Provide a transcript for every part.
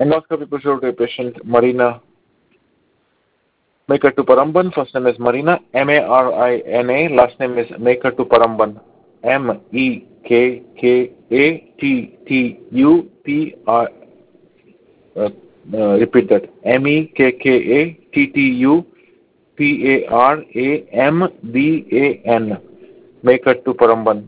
Endoscopy procedure to a patient, Marina Mekattuparamban. First name is Marina, Marina. Last name is Mekattuparamban, Mekkattup. Repeat that. Mekkattuparamban. Mekattuparamban.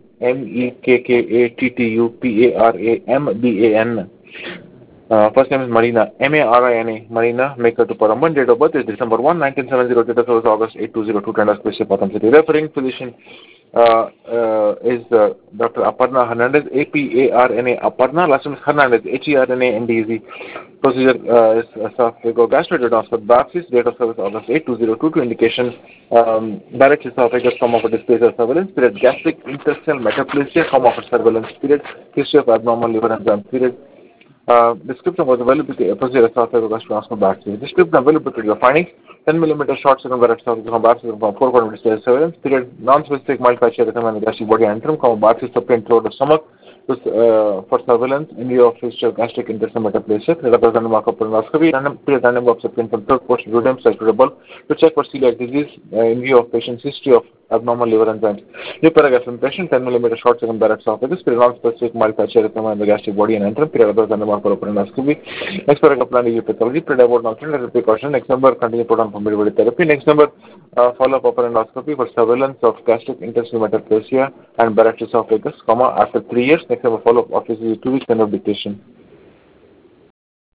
Mekkattuparamban. First name is Marina, Marina, Marina Mekattuparamban. Date of birth is December 1, 1970. Date of service August 8, 2002. Tender Special Patham City. Referring physician is Dr. Aparna Hernandez, Aparna. Aparna. Last name is Hernandez, Hernandez. Procedure is esophagogastric biopsy. Date of service August 8, 2002. Indication direct esophagus, of dysplasia surveillance period. Gastric intestinal metaplasia, of surveillance period. History of abnormal liver enzyme period. Description was available to procedure esophagogastric biopsy. Description available to your findings. 10 mm short circumference biopsy from 4 quarter dysplasia surveillance period. Non-specific mild fascia recommended gastric body antrum, biopsy subcutaneous throat of stomach for surveillance in view of history of gastric intestinal metaplasia. Representative markup endoscopy. Random observation from third portion duodenum cyclable to check for celiac disease in view of patient's history of abnormal liver enzymes. New paragraph impression. 10 mm short circumference esophagus. Non-specific mild fascia recommended the gastric body and antrum. Representative markup endoscopy. Next paragraph plan is pathology. About alternative precaution. Next number continue proton pump therapy. Next number follow-up upper endoscopy for surveillance of gastric intestinal metaplasia and Barrett's esophagus, after 3 years. Next number follow-up office is 2 weeks end of dictation.